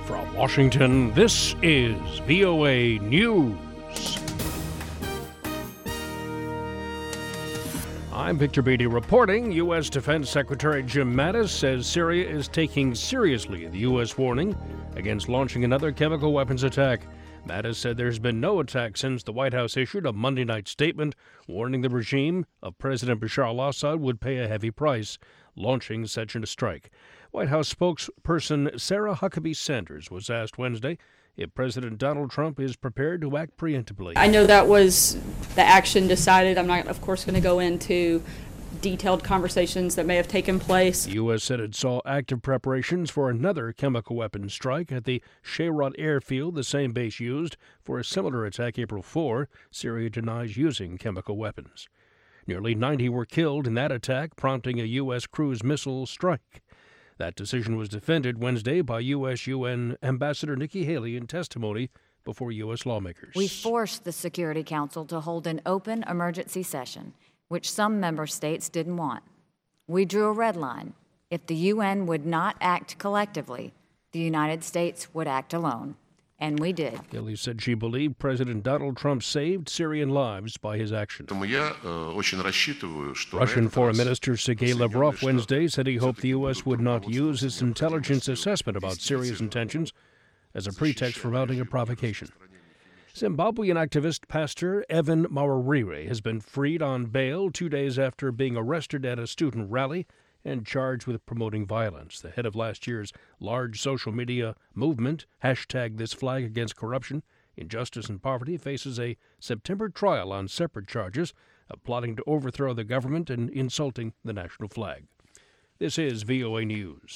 From Washington, this is VOA News. I'm Victor Beatty reporting. U.S. Defense Secretary Jim Mattis says Syria is taking seriously the U.S. warning against launching another chemical weapons attack. Mattis said there's been no attack since the White House issued a Monday night statement warning the regime of President Bashar al-Assad would pay a heavy price launching such a strike. White House spokesperson Sarah Huckabee Sanders was asked Wednesday if President Donald Trump is prepared to act preemptively. I know that was the action decided. I'm not, of course, going to go into detailed conversations that may have taken place. The U.S. said it saw active preparations for another chemical weapons strike at the Shayrat airfield, the same base used for a similar attack April 4. Syria denies using chemical weapons. Nearly 90 were killed in that attack, prompting a U.S. cruise missile strike. That decision was defended Wednesday by U.S. UN Ambassador Nikki Haley in testimony before U.S. lawmakers. We forced the Security Council to hold an open emergency session, which some member states didn't want. We drew a red line. If the UN would not act collectively, the United States would act alone. And we did. Haley said she believed President Donald Trump saved Syrian lives by his actions. Russian Foreign Minister Sergei Lavrov Wednesday said he hoped the U.S. would not use its intelligence assessment about Syria's intentions as a pretext for mounting a provocation. Zimbabwean activist Pastor Evan Mawarire has been freed on bail 2 days after being arrested at a student rally and charged with promoting violence. The head of last year's large social media movement, #ThisFlagAgainstCorruption, Injustice and Poverty, faces a September trial on separate charges of plotting to overthrow the government and insulting the national flag. This is VOA News.